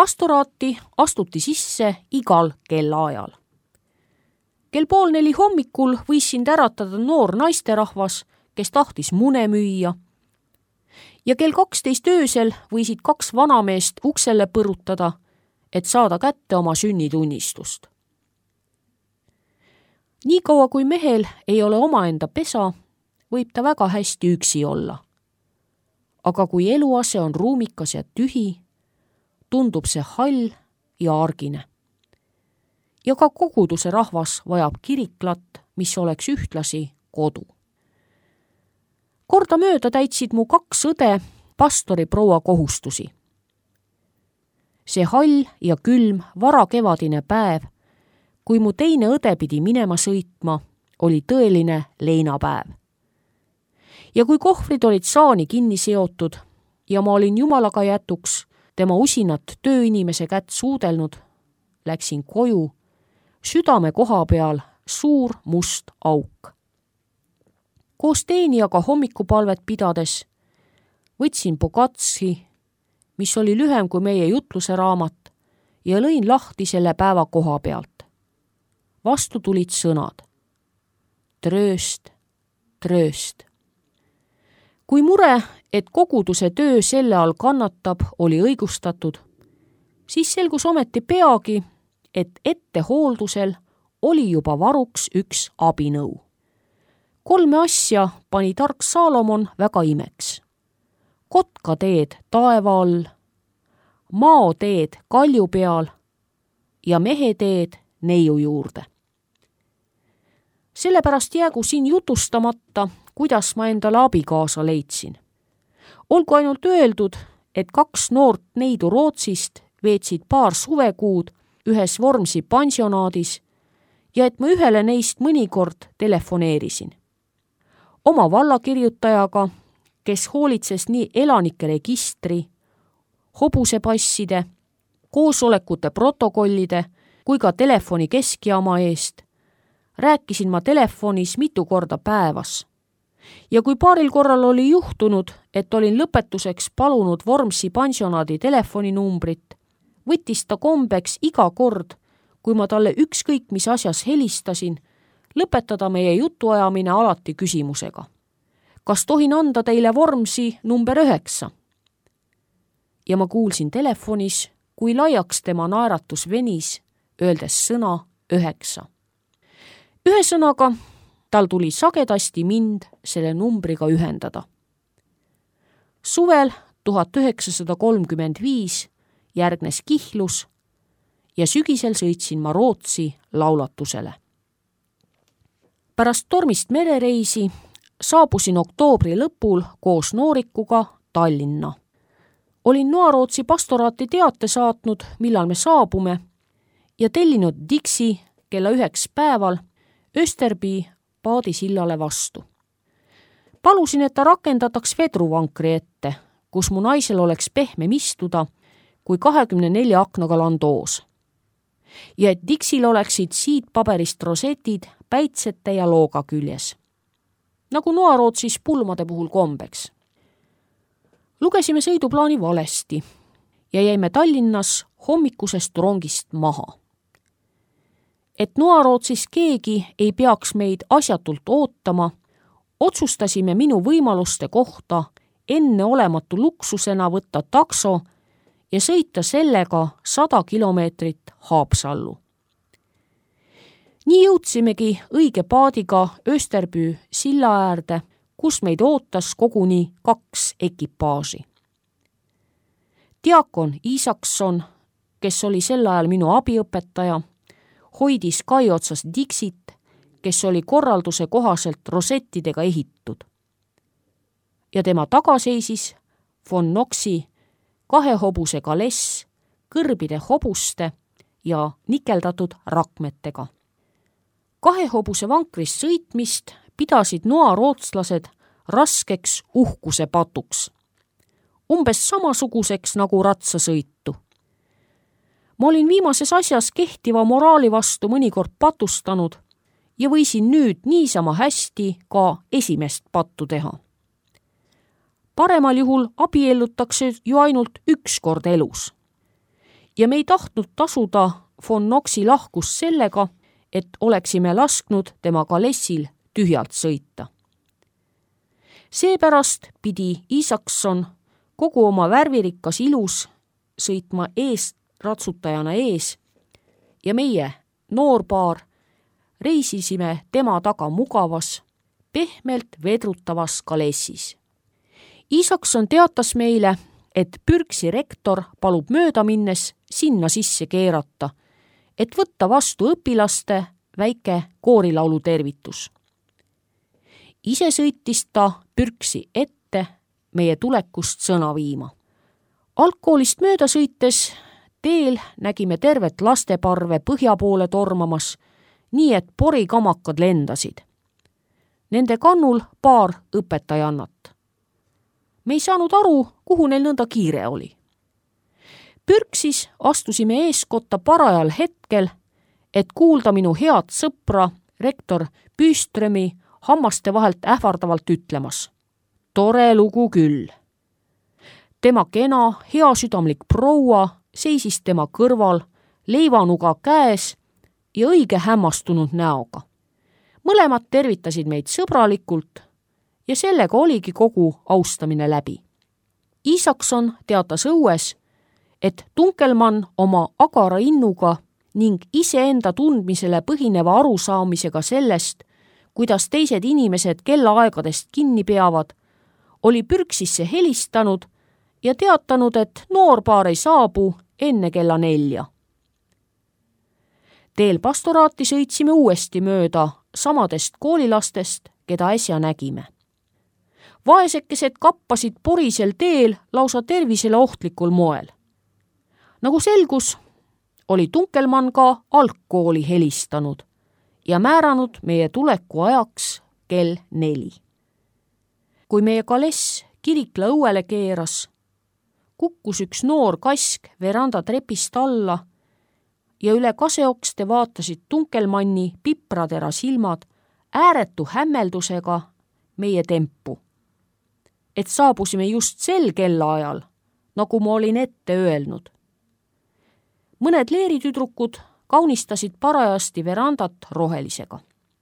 Pastoraati astuti sisse igal kellaajal. Kell 3:30 hommikul võis sind äratada noor naisterahvas, kes tahtis mune müüa. Ja kell 12 öösel võisid 2 vanameest uksele põrutada, et saada kätte oma sünnitunnistust. Niikaua kui mehel ei ole omaenda pesa, võib ta väga hästi üksi olla. Aga kui eluase on ruumikas ja tühi, tundub see hall ja argine. Ja ka koguduse rahvas vajab kiriklat, mis oleks ühtlasi kodu. Kordamööda täitsid mu 2 õde pastori proua kohustusi. See hall ja külm varakevadine päev, kui mu teine õde pidi minema sõitma, oli tõeline leinapäev. Ja kui kohvrid olid saani kinni seotud ja ma olin jumalaga jätuks tema usinat tööinimese kätt suudelnud, läksin koju, südame koha peal suur must auk. Koos teenijaga hommikupalvet pidades võtsin Bogatsi, mis oli lühem kui meie jutluse raamat, ja lõin lahti selle päeva koha pealt. Vastu tulid sõnad. Trööst, trööst. Kui mure, et koguduse töö selle all kannatab, oli õigustatud, siis selgus ometi peagi, et ettehooldusel oli juba varuks üks abinõu. 3 asja pani tark Saalomon väga imeks. Kotkateed taeva all, maoteed kalju peal ja meheteed neiu juurde. Sellepärast jäägu siin jutustamata, kuidas ma endale abikaasa leidsin. Olgu ainult öeldud, et 2 noort neidu Rootsist veetsid paar suvekuud ühes Vormsi pansionaadis ja et ma ühele neist mõnikord telefoneerisin. Oma vallakirjutajaga, kes hoolitses nii elanike registri, hobusepasside, koosolekute protokollide kui ka telefoni keskjaama eest, rääkisin ma telefonis mitu korda päevas. Ja kui paaril korral oli juhtunud, et olin lõpetuseks palunud Vormsi pansionaadi telefoninumbrit, võttis ta kombeks iga kord, kui ma talle ükskõik mis asjas helistasin, lõpetada meie jutuajamine alati küsimusega. Kas tohin anda teile Vormsi number 9? Ja ma kuulsin telefonis, kui laiaks tema naeratus venis, öeldes sõna 9. Ühesõnaga, tal tuli sagedasti mind selle numbriga ühendada. Suvel 1935 järgnes kihlus ja sügisel sõitsin ma Rootsi laulatusele. Pärast tormist merereisi saabusin oktoobri lõpul koos noorikuga Tallinna. Olin Noa-Rootsi pastoraati teate saatnud, millal me saabume, ja tellinud Dixi kella 9 päeval Österby paadisillale vastu. Palusin, et ta rakendataks vedruvankri ette, kus mu naisel oleks pehmem istuda kui 24 aknaga landoos. Ja et Dixil oleksid siidpaberist rosetid päitsete ja looga küljes. Nagu Noa-Rootsis pulmade puhul kombeks. Lugesime sõiduplaani valesti ja jäime Tallinnas hommikusest rongist maha. Et Noa-Rootsis keegi ei peaks meid asjatult ootama, otsustasime minu võimaluste kohta enneolematu luksusena võtta takso ja sõita sellega 100 kilomeetrit Haapsallu. Nii jõudsimegi õige paadiga Österby silla äärde, kus meid ootas koguni 2 ekipaaži. Diakon Isakson, kes oli sel ajal minu abiõpetaja, hoidis kai otsas Dixit, kes oli korralduse kohaselt rosettidega ehitud. Ja tema taga seisis von Knoxi 2 hobuse kaless, kõrbide hobuste ja nikeldatud rakmetega. 2 hobuse vankrist sõitmist pidasid Noa-rootslased raskeks uhkuse patuks. Umbes samasuguseks nagu ratsasõitu. Ma olin viimases asjas kehtiva moraali vastu mõnikord patustanud ja võisin nüüd niisama hästi ka esimest pattu teha. Paremal juhul abiellutakse ju ainult 1 kord elus. ja me ei tahtnud tasuda von Knoxi lahkust sellega, et oleksime lasknud tema kalessil tühjalt sõita. Seepärast pidi Isaacson kogu oma värvirikkas ilus sõitma ratsutajana ees ja meie, noor paar, reisisime tema taga mugavas, pehmelt vedrutavas kalessis. Isaacson teatas meile, et Pürksi rektor palub mööda minnes sinna sisse keerata, et võtta vastu õpilaste väike koorilaulu tervitus. Ise sõitis ta Pürksi ette meie tulekust sõna viima. Algkoolist mööda sõites teel nägime tervet lasteparve põhja poole tormamas, nii et porikamakad lendasid. Nende kannul paar õpetajannat. Me ei saanud aru, kuhu neil nõnda kiire oli. Pürksis astusime eeskotta parajal hetkel, et kuulda minu head sõpra, rektor Byströmi hammaste vahelt ähvardavalt ütlemas. Tore lugu küll. Tema kena, heasüdamlik proua seisis tema kõrval, leivanuga käes ja õige hämmastunud näoga. Mõlemad tervitasid meid sõbralikult ja sellega oligi kogu austamine läbi. Isaacson teatas õues, et Tunkelmann oma agara innuga ning iseenda tundmisele põhineva arusaamisega sellest, kuidas teised inimesed kellaaegadest kinni peavad, oli Pürksisse helistanud ja teatanud, et noorpaar ei saabu enne kella 4. Teel pastoraati sõitsime uuesti mööda samadest koolilastest, keda äsja nägime. Vaesekesed kappasid porisel teel lausa tervisele ohtlikul moel. Nagu selgus, oli Tunkelmann ka algkooli helistanud ja määranud meie tuleku ajaks kell 4. Kui meie kaless Kirikla õuele keeras, kukkus üks noor kask veranda trepist alla ja üle kaseokste vaatasid Tunkelmanni pipratera silmad ääretu hämmeldusega meie tempu. Et saabusime just sel kellaajal, nagu ma olin ette öelnud. Mõned leeritüdrukud kaunistasid parajasti verandat rohelisega.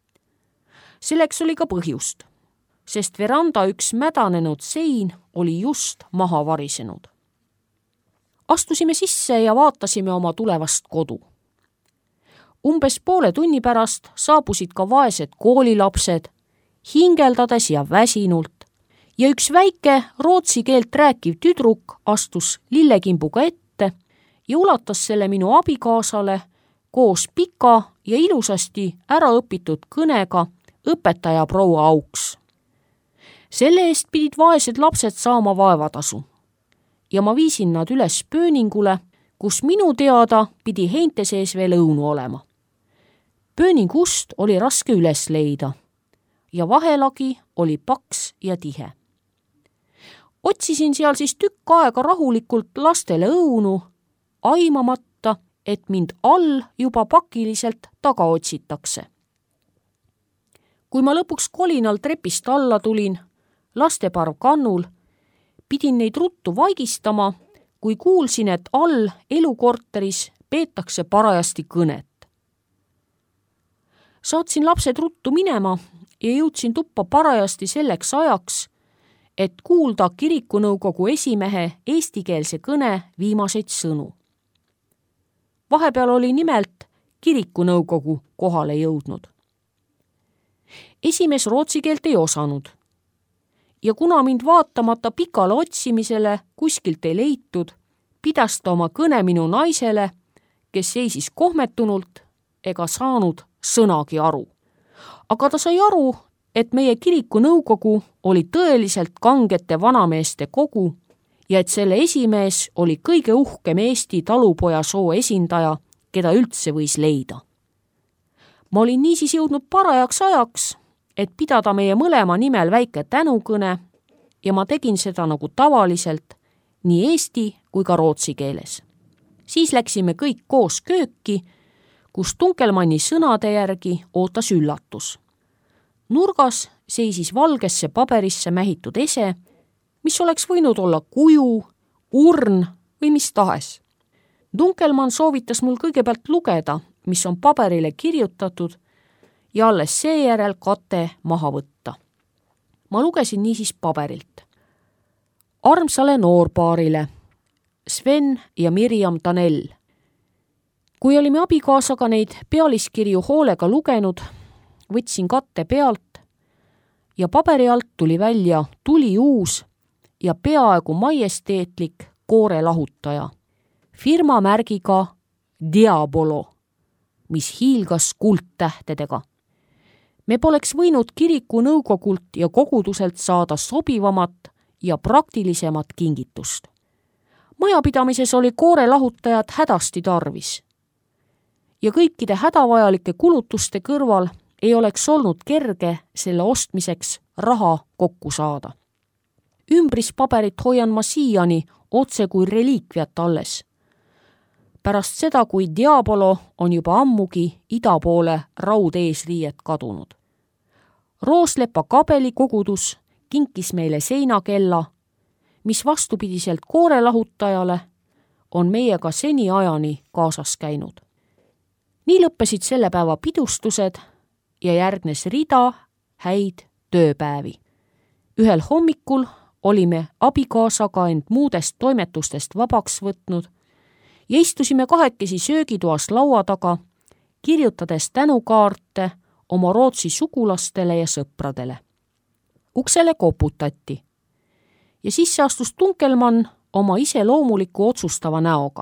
Selleks oli ka põhjust, sest veranda üks mädanenud sein oli just maha varisenud. Astusime sisse ja vaatasime oma tulevast kodu. Umbes poole tunni pärast saabusid ka vaesed koolilapsed, hingeldades ja väsinult, ja üks väike rootsi keelt rääkiv tüdruk astus lillekimbuga ette ja ulatas selle minu abikaasale koos pika ja ilusasti ära õpitud kõnega õpetaja proua auks. Selle eest pidid vaesed lapsed saama vaevatasu ja ma viisin nad üles pööningule, kus minu teada pidi heinte sees veel õunu olema. Pööningust oli raske üles leida ja vahelagi oli paks ja tihe. Otsisin seal siis tükk aega rahulikult lastele õunu, aimamata, et mind all juba pakiliselt taga otsitakse. Kui ma lõpuks kolinal trepist alla tulin, lasteparv kannul, pidin neid ruttu vaigistama, kui kuulsin, et all elukorteris peetakse parajasti kõnet. Saatsin lapsed ruttu minema ja jõudsin tuppa parajasti selleks ajaks, et kuulda kirikunõukogu esimehe eestikeelse kõne viimaseid sõnu. Vahepeal oli nimelt kirikunõukogu kohale jõudnud. Esimees rootsi keelt ei osanud ja kuna mind vaatamata pikale otsimisele kuskilt ei leitud, pidas ta oma kõne minu naisele, kes seisis kohmetunult ega saanud sõnagi aru. Aga ta sai aru, et meie kirikunõukogu oli tõeliselt kangete vanameeste kogu ja et selle esimees oli kõige uhkem Eesti talupoja soo esindaja, keda üldse võis leida. Ma olin niisiis jõudnud parajaks ajaks, et pidada meie mõlema nimel väike tänukõne ja ma tegin seda nagu tavaliselt, nii eesti kui ka rootsi keeles. Siis läksime kõik koos kööki, kus Tunkelmanni sõnade järgi ootas üllatus. Nurgas seisis valgesse paberisse mähitud ese, mis oleks võinud olla kuju, urn või mis tahes. Dunkelmann soovitas mul kõigepealt lugeda, mis on paberile kirjutatud ja alles seejärel kate maha võtta. Ma lugesin niisiis paberilt. Armsale noorpaarile, Sven ja Mirjam Tanel. Kui olime abikaasaga neid pealiskirju hoolega lugenud, võtsin katte pealt ja paberi alt tuli välja tuliuus ja peaaegu majesteetlik koorelahutaja, firma märgiga Diabolo, mis hiilgas kuldtähtedega. Me poleks võinud kiriku nõukogult ja koguduselt saada sobivamat ja praktilisemat kingitust. Majapidamises oli koorelahutajat hädasti tarvis ja kõikide hädavajalike kulutuste kõrval ei oleks olnud kerge selle ostmiseks raha kokku saada. Ümbrispaberit hoian ma siiani otse kui reliikviat alles. Pärast seda, kui Diabolo on juba ammugi ida poole raudeesriiet kadunud. Rooslepa kabeli kogudus kinkis meile seinakella, mis vastupidiselt koorelahutajale on meiega seniajani kaasas käinud. Nii lõppesid selle päeva pidustused ja järgnes rida häid tööpäevi. Ühel hommikul olime abikaasaga end muudest toimetustest vabaks võtnud ja istusime kahekesi söögitoas laua taga, kirjutades tänukaarte oma Rootsi sugulastele ja sõpradele. Uksele koputati ja sisse astus Dunkelmann oma iseloomuliku otsustava näoga.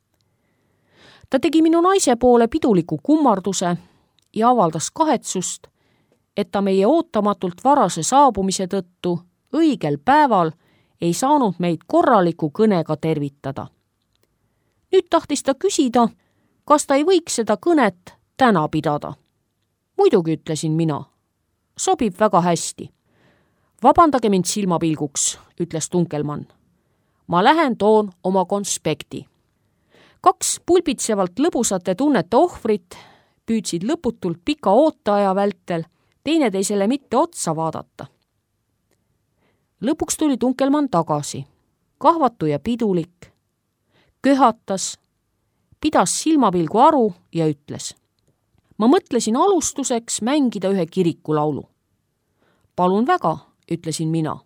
Ta tegi minu naise poole piduliku kummarduse ja avaldas kahetsust, et ta meie ootamatult varase saabumise tõttu õigel päeval ei saanud meid korraliku kõnega tervitada. Nüüd tahtis ta küsida, kas ta ei võiks seda kõnet täna pidada. Muidugi, ütlesin mina. Sobib väga hästi. Vabandage mind silmapilguks, ütles Dunkelmann. Ma lähen toon oma konspekti. 2 pulbitsevalt lõbusate tunnete ohvrit püüdsid lõputult pika ooteaja vältel teineteisele mitte otsa vaadata. Lõpuks tuli Dunkelmann tagasi, kahvatu ja pidulik, köhatas, pidas silmapilgu aru ja ütles. Ma mõtlesin alustuseks mängida ühe kirikulaulu. Palun väga, ütlesin mina.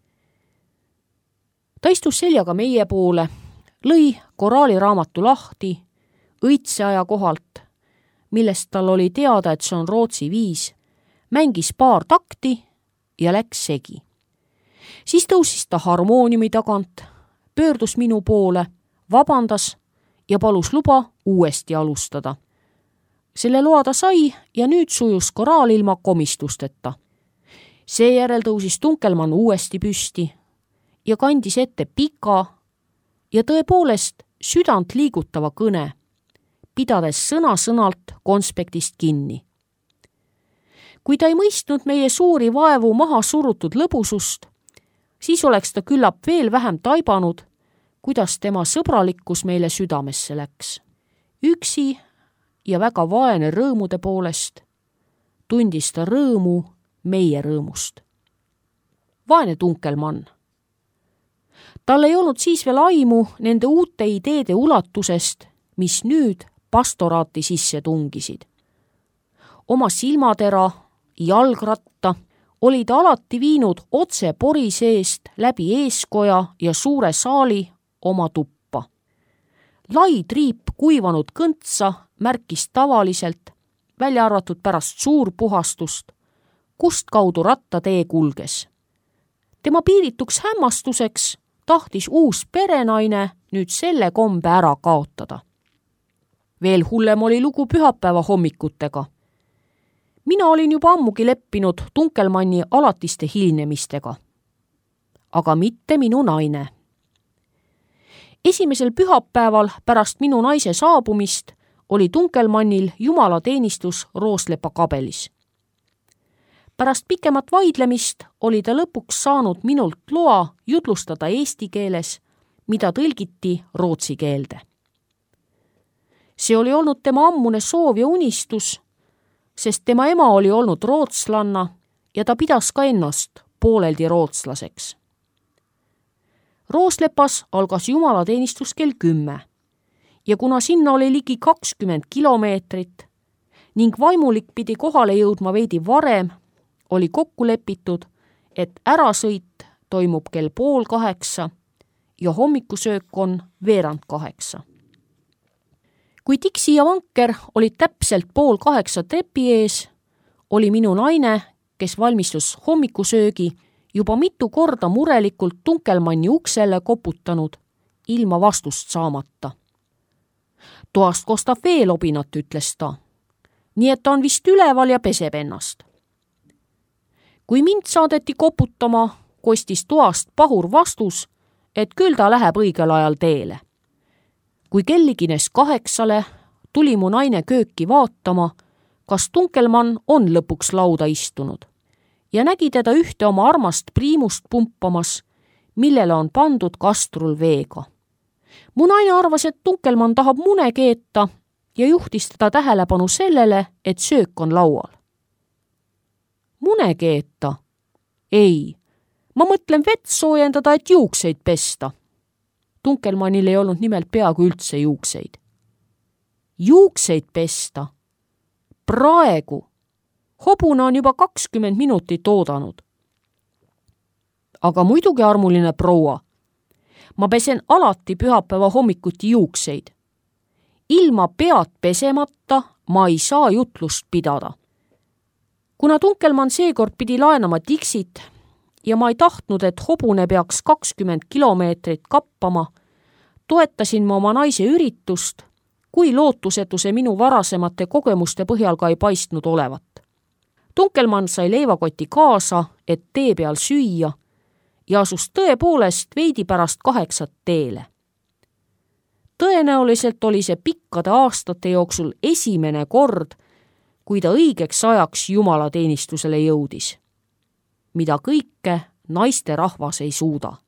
Ta istus seljaga meie poole, lõi koraaliraamatu lahti, õitseaja kohalt, millest tal oli teada, et see on Rootsi viis, mängis paar takti ja läks segi. Siis tõusis ta harmooniumi tagant, pöördus minu poole, vabandas ja palus luba uuesti alustada. Selle loa ta sai ja nüüd sujus koraal ilma komistusteta. Seejärel tõusis Dunkelmann uuesti püsti ja kandis ette pika ja tõepoolest südant liigutava kõne, pidades sõna-sõnalt konspektist kinni. Kui ta ei mõistnud meie suuri vaevu maha surutud lõbusust, siis oleks ta küllap veel vähem taibanud, kuidas tema sõbralikkus meile südamesse läks. Üksi ja väga vaene rõõmude poolest tundis ta rõõmu meie rõõmust. Vaene Dunkelmann. Tal ei olnud siis veel aimu nende uute ideede ulatusest, mis nüüd pastoraati sisse tungisid. Oma silmatera, jalgratta oli ta alati viinud otse pori seest läbi eeskoja ja suure saali oma tuppa. Lai triip kuivanud kõntsa märkis tavaliselt, välja arvatud pärast suurpuhastust, kust kaudu rattatee kulges. Tema piirituks hämmastuseks tahtis uus perenaine nüüd selle kombe ära kaotada. Veel hullem oli lugu pühapäeva hommikutega. Mina olin juba ammugi leppinud Dunkelmanni alatiste hilinemistega. Aga mitte minu naine. Esimesel pühapäeval pärast minu naise saabumist oli Dunkelmannil jumalateenistus Rooslepa kabelis. Pärast pikemat vaidlemist oli ta lõpuks saanud minult loa jutlustada eesti keeles, mida tõlgiti rootsi keelde. See oli olnud tema ammune soov ja unistus, sest tema ema oli olnud rootslanna ja ta pidas ka ennast pooleldi rootslaseks. Rooslepas algas jumalateenistus kell 10 ja kuna sinna oli ligi 20 kilomeetrit ning vaimulik pidi kohale jõudma veidi varem, oli kokku lepitud, et ärasõit toimub kell 7:30 ja hommikusöök on 7:45. Kui Dixi ja Vanker olid täpselt 7:30 trepi ees, oli minu naine, kes valmistus hommikusöögi, juba mitu korda murelikult Tunkelmanni uksele koputanud, ilma vastust saamata. Toast kostab veelobinat, ütles ta. Nii et ta on vist üleval ja peseb ennast. Kui mind saadeti koputama, kostis toast pahur vastus, et küll ta läheb õigel ajal teele. Kui kell ligines 8, tuli mu naine kööki vaatama, kas Tunkelmann on lõpuks lauda istunud ja nägi teda ühte oma armast priimust pumpamas, millele on pandud kastrul veega. Mu naine arvas, et Tunkelmann tahab mune keeta ja juhtis teda tähelepanu sellele, et söök on laual. Mune keeta? Ei, ma mõtlen vett soojendada, et juukseid pesta. Tunkelmannil ei olnud nimelt peaaegu üldse juukseid. Juukseid pesta? Praegu? Hobune on juba 20 minutit oodanud. Aga muidugi, armuline proua, ma pesen alati pühapäeva hommikuti juukseid. Ilma pead pesemata ma ei saa jutlust pidada. Kuna Tunkelmann seekord pidi laenama Dixit ja ma ei tahtnud, et hobune peaks 20 kilomeetrit kappama, toetasin ma oma naise üritust, kui lootusetuse minu varasemate kogemuste põhjal ka ei paistnud olevat. Tunkelmann sai leivakoti kaasa, et tee peal süüa ja asus tõepoolest veidi pärast 8 teele. Tõenäoliselt oli see pikkade aastate jooksul esimene kord, kui ta õigeks ajaks jumalateenistusele jõudis, mida kõike naisterahvas ei suuda.